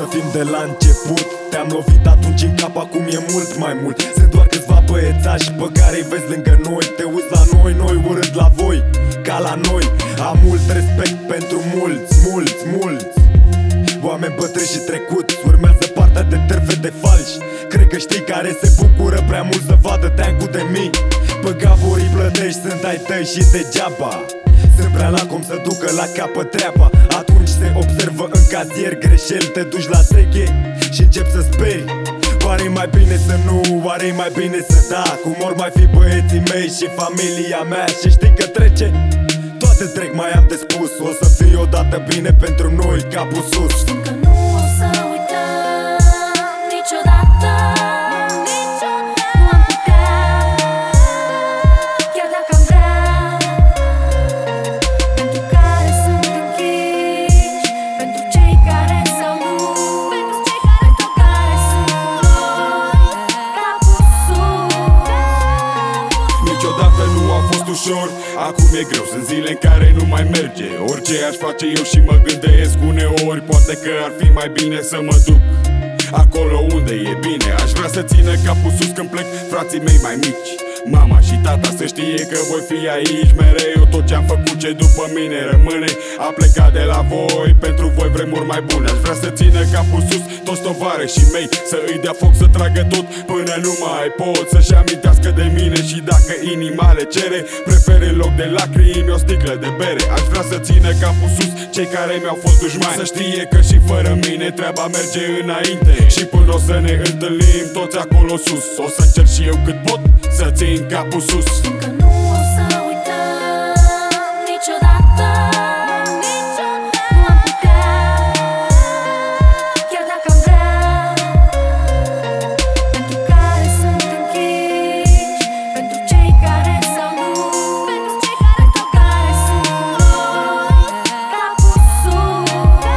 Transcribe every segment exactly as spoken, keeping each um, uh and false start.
fim de la început. Te-am lovit atunci în cap, acum e mult mai mult. Sunt doar câțiva băiețași pe care-i vezi lângă noi. Te uiți la noi, noi urât la voi, ca la noi. Am mult respect pentru mulți, mulți, mulți oameni bătrâni și trecuți. Urmează partea de terfe de falși. Cred că știi care se bucură prea mult să vadă teancul de mii. Pe gavorii plătești, sunt ai tăi și degeaba. Sunt prea la cum să ducă la capăt treaba. Atunci se observă în cazier greșeli. Te duci la seche și începi să speri. Oare-i mai bine să nu, oare-i mai bine să da? Cum or mai fi băieții mei și familia mea? Și știi că trece, toate trec, mai am de spus. O să fie odată bine pentru noi, capul sus. Știm că nu o să uităm niciodată, niciodată. Nu am putea, chiar dacă am vrea. Pentru care sunt închiși, pentru cei care s-au dus, pentru cei care, pentru care sunt noi, capul sus. Niciodată nu a fost ușor, acum e greu, sunt zile în care nu mai merge. Orice aș face eu și mă gândesc uneori, poate că ar fi mai bine să mă duc acolo unde e bine. Aș vrea să țină capul sus când plec frații mei mai mici. Mama și tata să știe că voi fi aici mereu. Tot ce-am făcut, ce după mine rămâne, a plecat de la voi, pentru voi vremuri mai bune. Aș vrea să țină capul sus toți tovarășii mei, să îi dea foc să tragă tot până nu mai pot, să-și amintească de mine și dacă inima le cere, prefer în loc de lacrimi o sticlă de bere. Aș vrea să țină capul sus cei care mi-au fost dușmani, să știe că și fără mine treaba merge înainte. Și până o să ne întâlnim toți acolo sus, o să încerc și eu cât pot să țin capul sus. Știm că nu o să uităm niciodată, niciodată. Nu am putea, chiar dacă am vrea. Pentru care sunt închiși, pentru cei care s-au dus, pentru cei care, pentru care sunt noi, capul sus.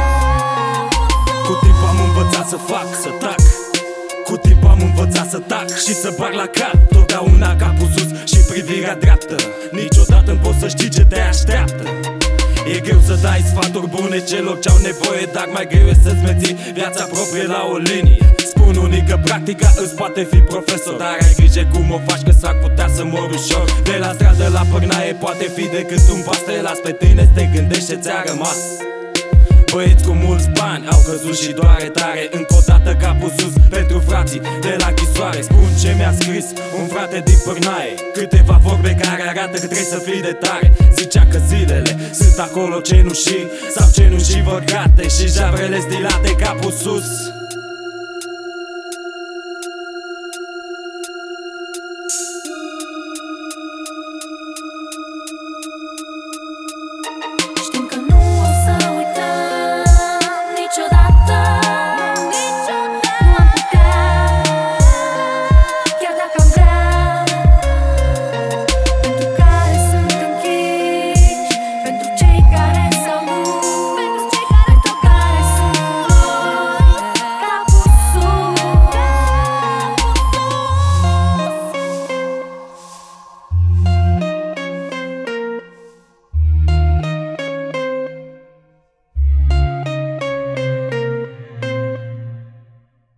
Cu timp am învățat să fac, să tac. Cu timp am învățat să tac și să bag la cap. Totdeauna capul sus și privirea dreaptă. Niciodată nu poți să știi ce te așteaptă. E greu să dai sfaturi bune celor ce-au nevoie, dar mai greu e să-ți menții viața proprie la o linie. Spun unii că practica îți poate fi profesor, dar ai grijă cum o faci, că s-ar putea să mori ușor. De la stradă la pârnaie poate fi decât un pas. Te las pe tine să te gândești ce ți-a rămas. Băieți cu mulți bani au căzut și doare tare. Încă o dată capul sus pentru frații de la închisoare. Spun ce mi-a scris un frate din Pârnaie, câteva vorbe care arată că trebuie să fii de tare. Zicea că zilele sunt acolo cenușii, sau cenușii vărgate și javrele stilate. Capul sus